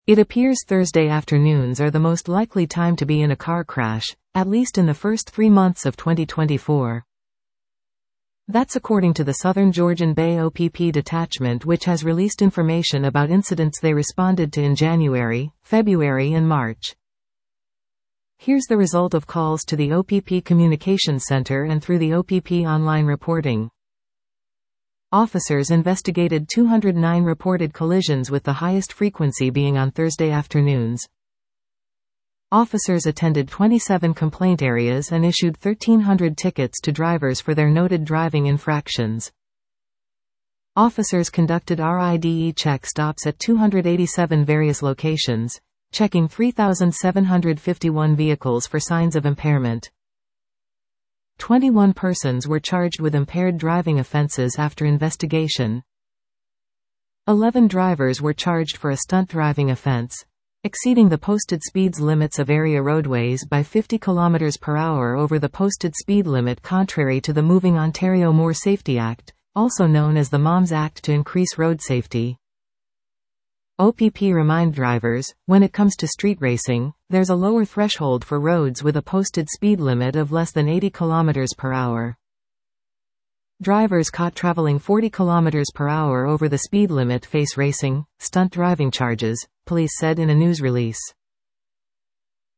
It appears Thursday afternoons are the most likely time to be in a car crash, at least in the first 3 months of 2024. That's according to the Southern Georgian Bay OPP detachment, which has released information about incidents they responded to in January, February and March. Here's the result of calls to the OPP Communications Center and through the OPP online reporting. Officers investigated 209 reported collisions, with the highest frequency being on Thursday afternoons. Officers attended 27 complaint areas and issued 1,300 tickets to drivers for their noted driving infractions. Officers conducted RIDE check stops at 287 various locations, checking 3,751 vehicles for signs of impairment. 21 persons were charged with impaired driving offenses after investigation. 11 drivers were charged for a stunt driving offense, exceeding the posted speed limits of area roadways by 50 km per hour over the posted speed limit, contrary to the Moving Ontario More Safety Act, also known as the MOMS Act, to increase road safety. OPP remind drivers, when it comes to street racing, there's a lower threshold for roads with a posted speed limit of less than 80 km per hour. Drivers caught traveling 40 km per hour over the speed limit face racing, stunt driving charges, police said in a news release.